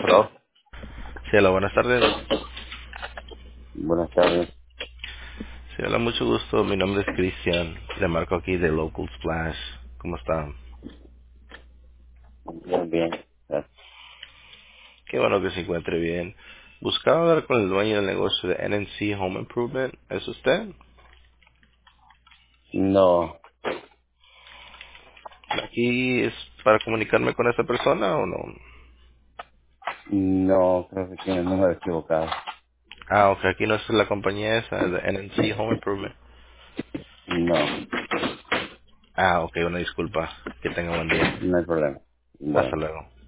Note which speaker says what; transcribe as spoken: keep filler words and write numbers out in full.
Speaker 1: Hello.
Speaker 2: Sí, hola, buenas tardes.
Speaker 1: Buenas tardes.
Speaker 2: Sí, hola, mucho gusto. Mi nombre es Cristian. Le marco aquí de Local Splash. ¿Cómo está?
Speaker 1: Bien, bien.
Speaker 2: Qué bueno que se encuentre bien. Buscaba hablar con el dueño del negocio de N N C Home Improvement. ¿Es usted?
Speaker 1: No,
Speaker 2: ¿Aquí es para comunicarme con esta persona o no?
Speaker 1: no, creo que tiene el número equivocado.
Speaker 2: Ah, ok, aquí no es la compañía esa, es de N N C Home Improvement.
Speaker 1: No,
Speaker 2: Ah, ok, una disculpa. Que tenga buen día.
Speaker 1: no hay problema.
Speaker 2: Hasta
Speaker 1: Bueno.
Speaker 2: luego.